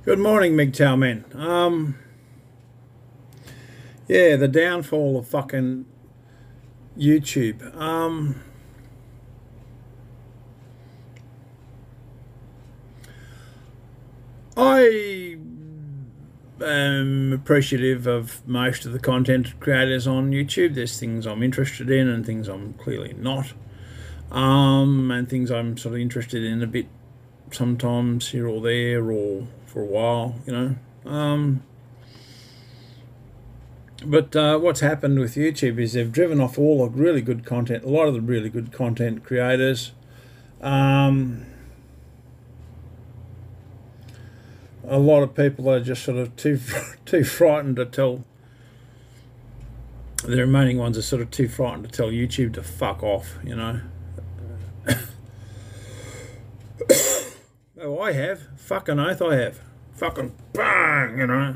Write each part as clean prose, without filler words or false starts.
Good morning, MGTOW men. Yeah, the downfall of fucking YouTube. I am appreciative of most of the content creators on YouTube. There's things I'm interested in and things I'm clearly not. And things I'm sort of interested in a bit sometimes here or there or for a while, you know. But what's happened with YouTube is they've driven off all the really good content, a lot of the really good content creators. A lot of people are just sort of too frightened to tell. The remaining ones are sort of too frightened to tell YouTube to fuck off, you know. Oh, I have. Fucking oath I have. Fucking bang, you know.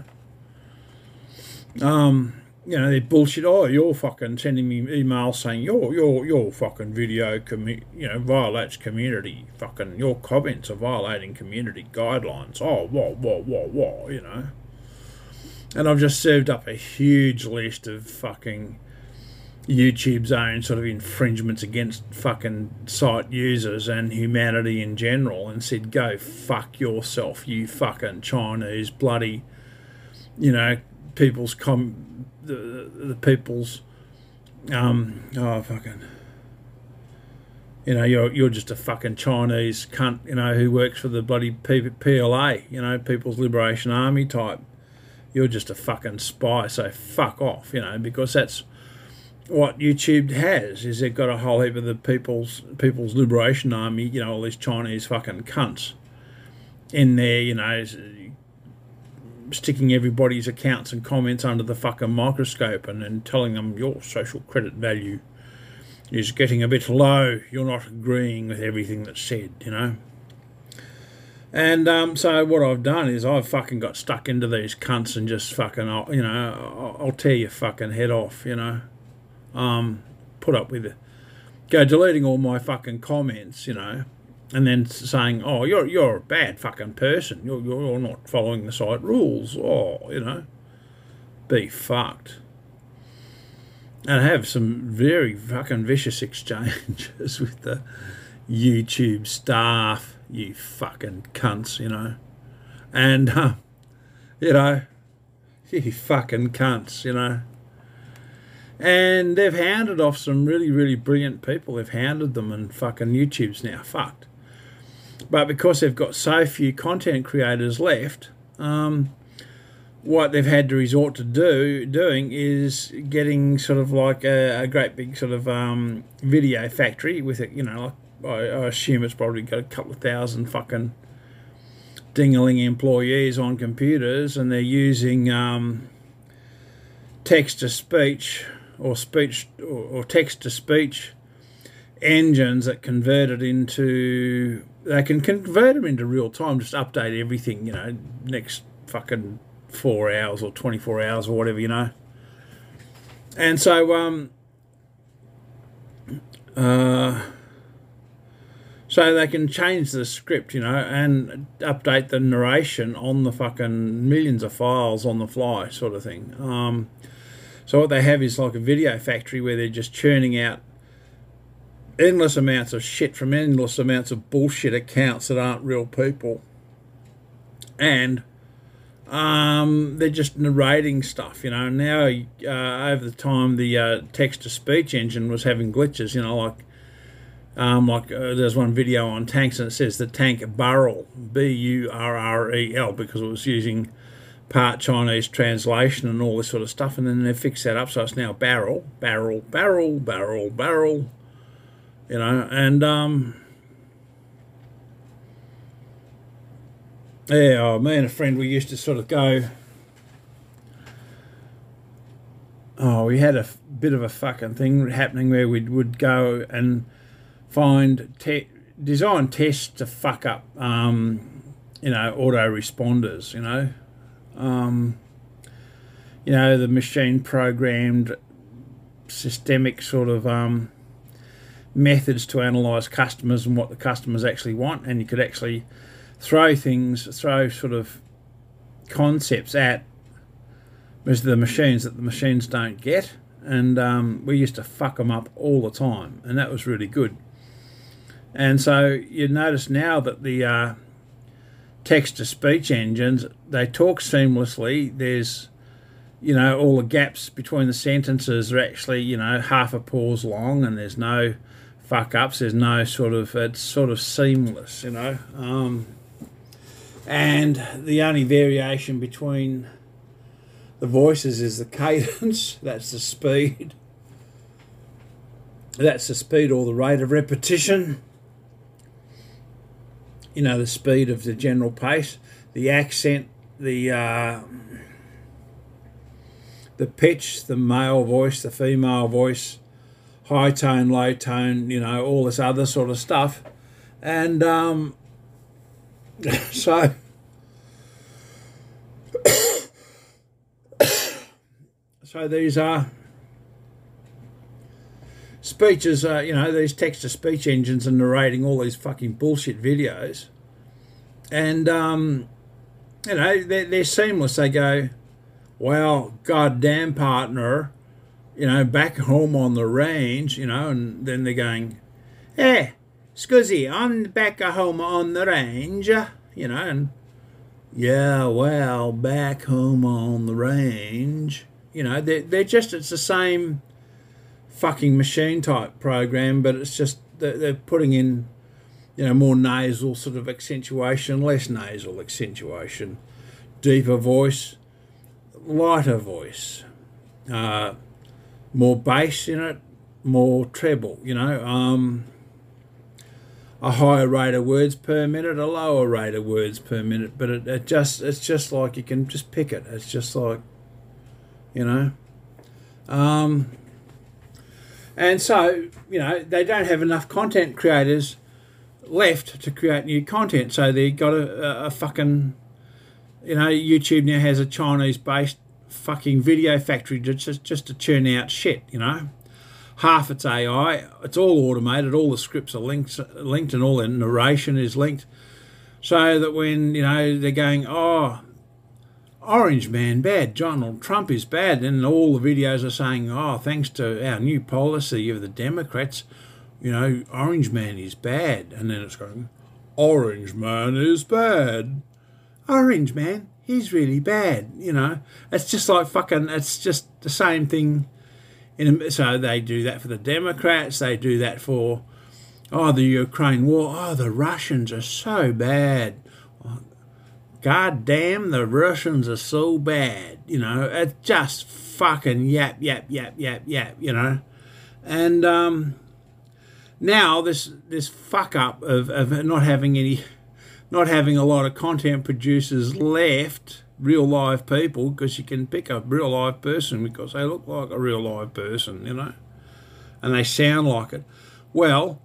You know, they bullshit. Oh, you're fucking sending me emails saying your fucking video violates community. Fucking your comments are violating community guidelines. Oh, whoa, you know. And I've just served up a huge list of fucking YouTube's own sort of infringements against fucking site users and humanity in general, and said, go fuck yourself, you fucking Chinese bloody, you know, people's the people's fucking, you know, you're just a fucking Chinese cunt, you know, who works for the bloody PLA, you know, People's Liberation Army type. You're just a fucking spy, so fuck off, you know, because that's what YouTube has, is they've got a whole heap of the People's Liberation Army, you know, all these Chinese fucking cunts in there, you know, sticking everybody's accounts and comments under the fucking microscope and telling them your social credit value is getting a bit low, you're not agreeing with everything that's said, you know. And so what I've done is I've fucking got stuck into these cunts and just fucking, you know, I'll tear your fucking head off, you know. Put up with it. Go deleting all my fucking comments, you know, and then saying, oh, you're a bad fucking person. You're not following the site rules. Oh, you know, be fucked. And I have some very fucking vicious exchanges with the YouTube staff, you fucking cunts, you know. And, you know, you fucking cunts, you know. And they've hounded off some really, really brilliant people. They've hounded them, and fucking YouTube's now fucked. But because they've got so few content creators left, what they've had to resort to doing is getting sort of like a great big sort of video factory with it. You know, like I assume it's probably got a couple of thousand fucking ding-a-ling employees on computers, and they're using text-to-speech or speech or text-to-speech engines that convert it into, they can convert them into real time, just update everything, you know, next fucking 4 hours or 24 hours or whatever, you know. And so so they can change the script, you know, and update the narration on the fucking millions of files on the fly, sort of thing. So what they have is like a video factory where they're just churning out endless amounts of shit from endless amounts of bullshit accounts that aren't real people. And they're just narrating stuff, you know. Now, over the time, the text-to-speech engine was having glitches, you know, like there's one video on tanks and it says the tank Burrell, Burrel, because it was using part Chinese translation and all this sort of stuff, and then they fixed that up, so it's now barrel, you know. And yeah, me and a friend, we used to sort of go, we had a bit of a fucking thing happening where we would go and find design tests to fuck up you know, autoresponders, you know. You know, the machine programmed systemic sort of methods to analyse customers and what the customers actually want, and you could actually throw sort of concepts at was the machines that the machines don't get, and we used to fuck them up all the time, and that was really good. And so you notice now that the text-to-speech engines, they talk seamlessly. There's, all the gaps between the sentences are actually, half a pause long, and there's no fuck-ups. There's no it's sort of seamless, and the only variation between the voices is the cadence. That's the speed. That's the speed or the rate of repetition. The speed of the general pace, the accent, the pitch, the male voice, the female voice, high tone, low tone, all this other sort of stuff. And so these are speeches, these text-to-speech engines are narrating all these fucking bullshit videos. And, they're seamless. They go, well, goddamn partner, back home on the range, and then they're going, hey, scuzzy, I'm back home on the range, and, yeah, well, back home on the range. They're just, it's the same fucking machine type program, but it's just they're putting in, more nasal sort of accentuation, less nasal accentuation, deeper voice, lighter voice, more bass in it, more treble, a higher rate of words per minute, a lower rate of words per minute, but it's just like you can just pick it. It's just like, and so, they don't have enough content creators left to create new content. So they got a fucking, YouTube now has a Chinese-based fucking video factory just to churn out shit, Half it's AI, it's all automated, all the scripts are linked and all the narration is linked. So that when, they're going, oh, Orange Man bad, Donald Trump is bad, and all the videos are saying, oh, thanks to our new policy of the Democrats, Orange Man is bad. And then it's going, Orange Man is bad. Orange Man, he's really bad, It's just like fucking, it's just the same thing. So they do that for the Democrats, they do that for, the Ukraine war, the Russians are so bad. God damn, the Russians are so bad, it's just fucking yap, And now this fuck up of not having a lot of content producers left, real live people, because you can pick a real live person because they look like a real live person, and they sound like it. Well,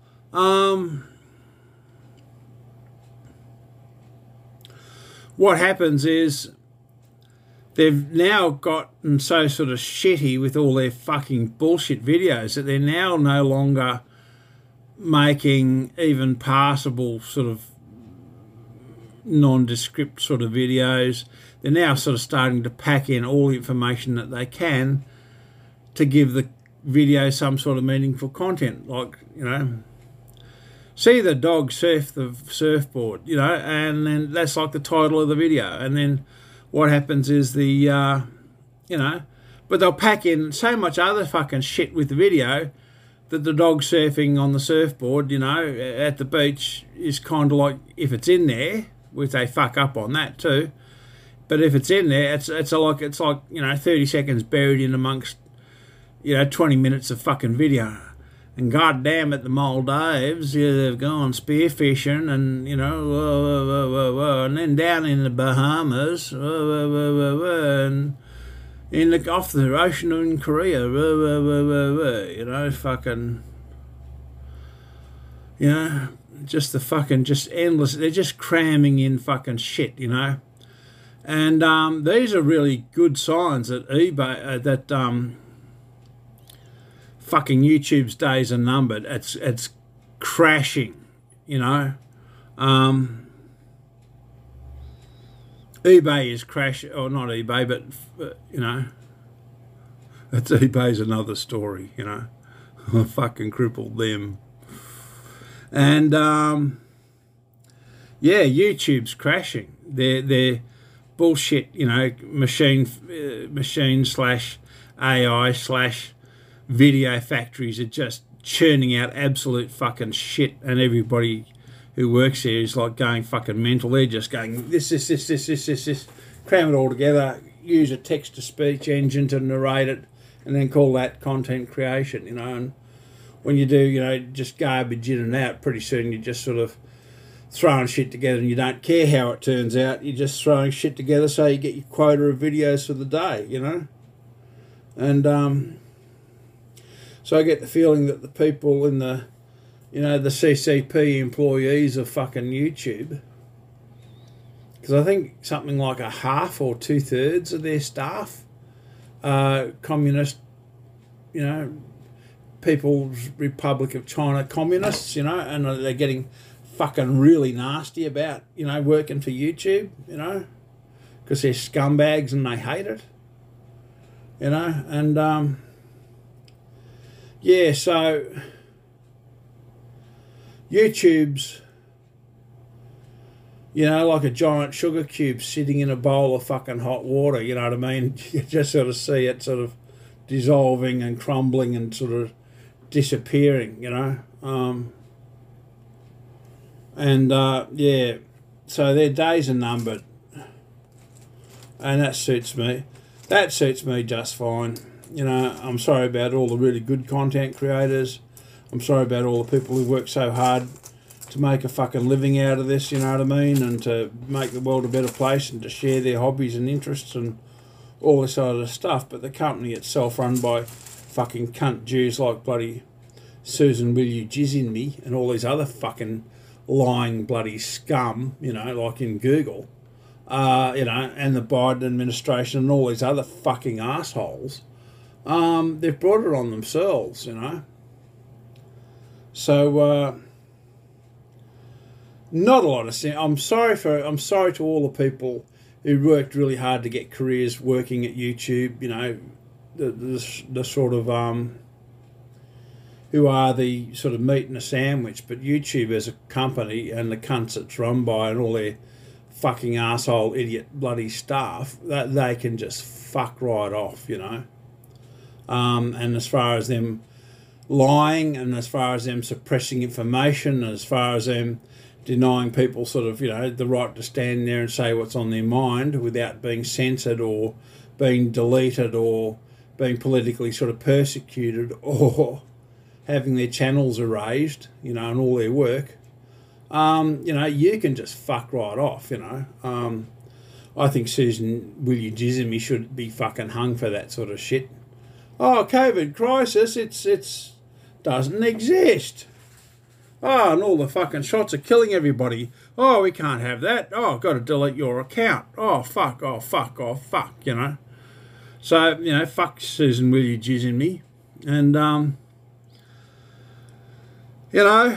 what happens is they've now gotten so sort of shitty with all their fucking bullshit videos that they're now no longer making even passable sort of nondescript sort of videos. They're now sort of starting to pack in all the information that they can to give the video some sort of meaningful content, like, see the dog surf the surfboard, and then that's like the title of the video. And then what happens is but they'll pack in so much other fucking shit with the video that the dog surfing on the surfboard, at the beach is kind of like, if it's in there, which they fuck up on that too, but if it's in there, it's like 30 seconds buried in amongst 20 minutes of fucking video. And goddamn it, the Maldives, they've gone spearfishing, and and then down in the Bahamas, and off the ocean in Korea, fucking, just the fucking, just endless. They're just cramming in fucking shit, And these are really good signs that eBay, fucking YouTube's days are numbered. It's crashing, eBay is crashing, or not eBay, but you know, it's eBay's another story. You know, I fucking crippled them, and yeah, YouTube's crashing. They're bullshit. You know, machine slash AI slash video factories are just churning out absolute fucking shit, and everybody who works there is like going fucking mental. They're just going this, cram it all together, use a text-to-speech engine to narrate it, and then call that content creation, you know. And when you do, you know, just garbage in and out, pretty soon you're just sort of throwing shit together and you don't care how it turns out. You're just throwing shit together so you get your quota of videos for the day, you know. And so I get the feeling that the people in the, you know, the CCP employees of fucking YouTube, because I think something like a half or 2/3 of their staff are communist, you know, People's Republic of China communists, you know, and they're getting fucking really nasty about, you know, working for YouTube, you know, because they're scumbags and they hate it, you know, and yeah, so YouTube's, you know, like a giant sugar cube sitting in a bowl of fucking hot water, you know what I mean? You just sort of see it sort of dissolving and crumbling and sort of disappearing, you know. Yeah, so their days are numbered, and that suits me. That suits me just fine. You know, I'm sorry about all the really good content creators. I'm sorry about all the people who work so hard to make a fucking living out of this, you know what I mean, and to make the world a better place and to share their hobbies and interests and all this sort of stuff. But the company itself, run by fucking cunt Jews like bloody Susan Will You Jizz In Me and all these other fucking lying bloody scum, you know, like in Google, you know, and the Biden administration and all these other fucking assholes, they've brought it on themselves, you know. So not a lot of sense. I'm sorry to all the people who worked really hard to get careers working at YouTube, you know, the sort of who are the sort of meat in a sandwich. But YouTube as a company and the cunts it's run by and all their fucking asshole idiot bloody staff, that they can just fuck right off, you know. And as far as them lying, and as far as them suppressing information, and as far as them denying people sort of, you know, the right to stand there and say what's on their mind without being censored or being deleted or being politically sort of persecuted or having their channels erased, you know, and all their work, you know, you can just fuck right off, you know. I think Susan Will You Jizz In Me should be fucking hung for that sort of shit. Oh, COVID crisis, it's doesn't exist. Oh, and all the fucking shots are killing everybody. Oh, we can't have that. Oh, I've got to delete your account. Oh, fuck, you know. So, you know, fuck Susan Will You Jizz In Me. And, you know,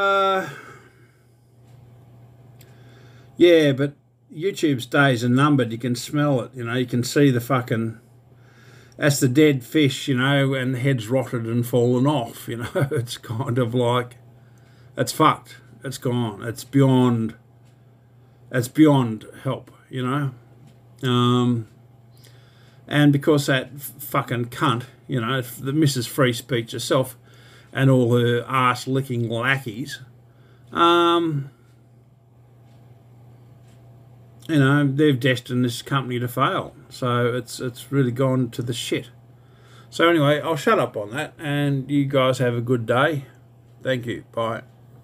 yeah, but YouTube's days are numbered. You can smell it, you know. You can see the fucking... That's the dead fish, you know, and the head's rotted and fallen off, you know. It's kind of like, it's fucked. It's gone. It's beyond help, you know. And because that fucking cunt, you know, the Mrs. Free Speech herself and all her arse-licking lackeys, you know, they've destined this company to fail. So it's really gone to the shit. So anyway, I'll shut up on that, and you guys have a good day. Thank you. Bye.